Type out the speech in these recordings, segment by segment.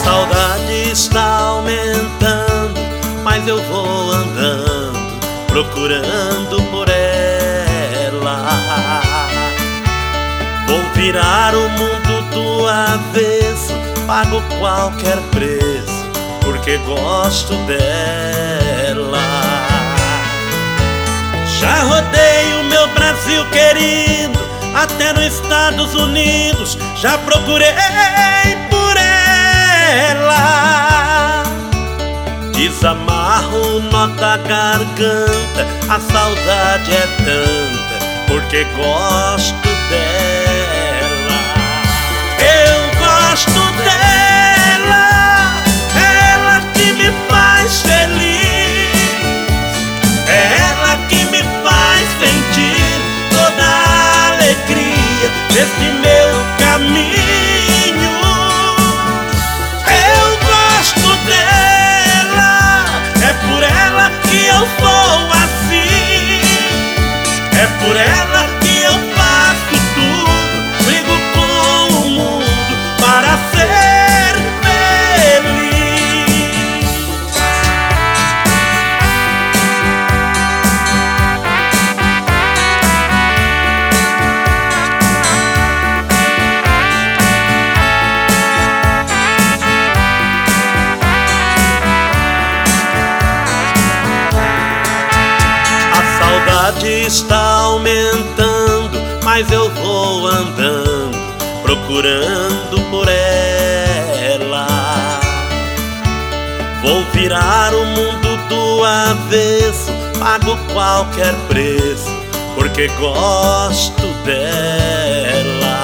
saudade está aumentando, mas eu vou andando, procurando por ela. Vou virar o mundo do avesso, pago qualquer preço, porque gosto dela. Já rodei o meu Brasil querido, até nos Estados Unidos já procurei por ela. Desamarro o nó da garganta, a saudade é tanta, porque gosto dela. Eu gosto dela, ela que me faz feliz, ela que me faz sentir toda a alegria desse meu caminho. Eu gosto dela, é por ela que eu sou assim, é por ela que eu faço tudo, brigo com o mundo para ser feliz. A saudade está aumentando, mas eu vou andando, procurando por ela. Vou virar o mundo do avesso, pago qualquer preço, porque gosto dela.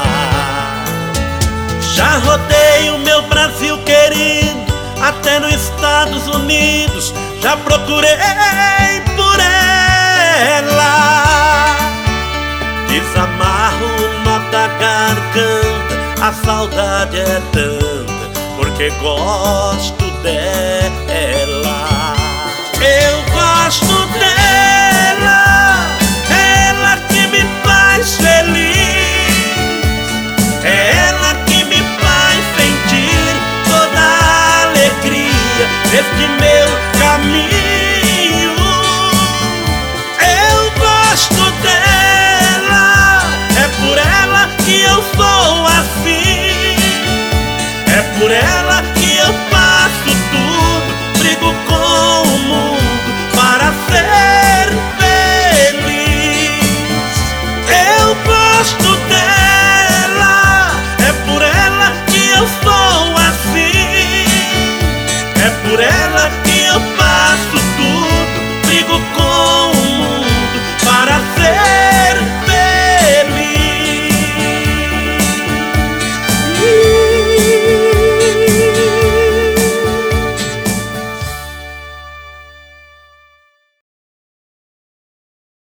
Já rodei o meu Brasil querido, até nos Estados Unidos já procurei por ela. Desamarro o nó da garganta, a saudade é tanta, porque gosto dela. Eu gosto dela, ela que me faz feliz, ela que me faz sentir toda a alegria deste meu caminho. Eu gosto dela, é por ela que eu sou assim, é por ela que eu faço tudo, brigo com o mundo para ser feliz. Eu gosto dela, é por ela que eu sou assim, é por ela